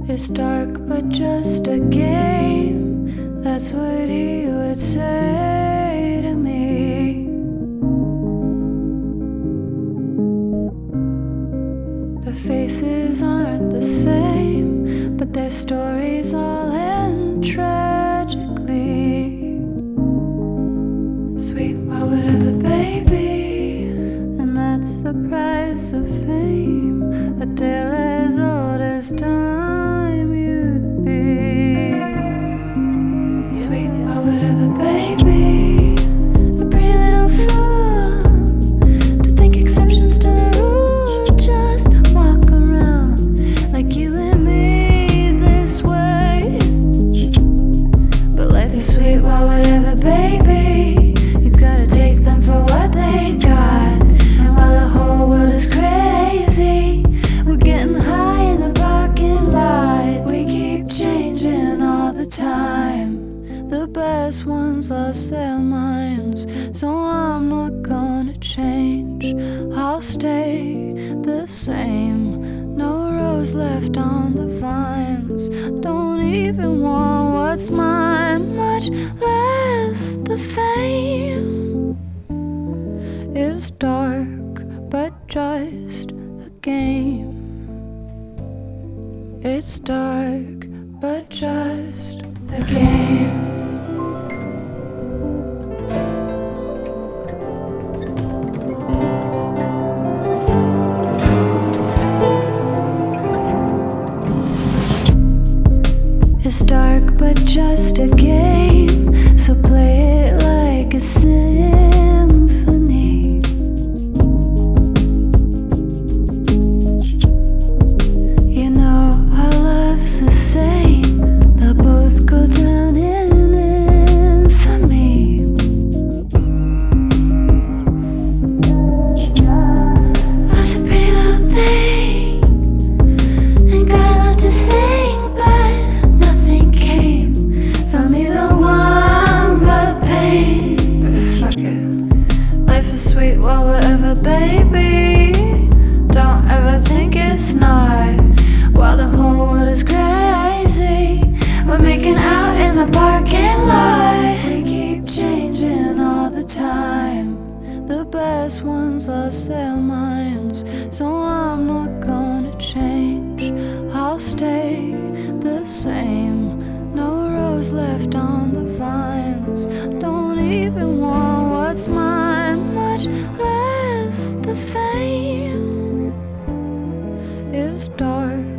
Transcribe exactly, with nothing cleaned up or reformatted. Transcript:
It's dark, but just a game. That's what he would say to me. The faces aren't the same, but their stories all end tragically. Sweet, why would ever, baby? And that's the price of fame. A tale as old as time you'd be. Sweet, why would ever, baby? A pretty little fool to think exceptions to the rule. Just walk around like you and me this way. But life is sweet, why would ever, baby? You gotta take them for what they got. And while the whole world is crazy, we're getting high in the parking lot. We keep changing all the time. The best ones lost their minds, so I'm not gonna change. I'll stay the same. No rose left on the vines. Don't even want what's mine, much less the fame. It's dark, but just a game. It's dark, but just a game. It's dark, but just a game. So play it like a symphony. You know our love's the same. They'll both go down in infamy. I was a pretty little thing and got a lot to sing, but nothing came from either one but pain. Fuck it. Life is sweet, well, whatever, baby. Don't ever think it's not. While the whole world is crazy, we're making out in the parking lot. We keep changing all the time. The best ones lost their minds, so I'm not gonna change. I'll stay the same. No rose left on the vines. Don't even want what's mine, much less the fame. It's dark,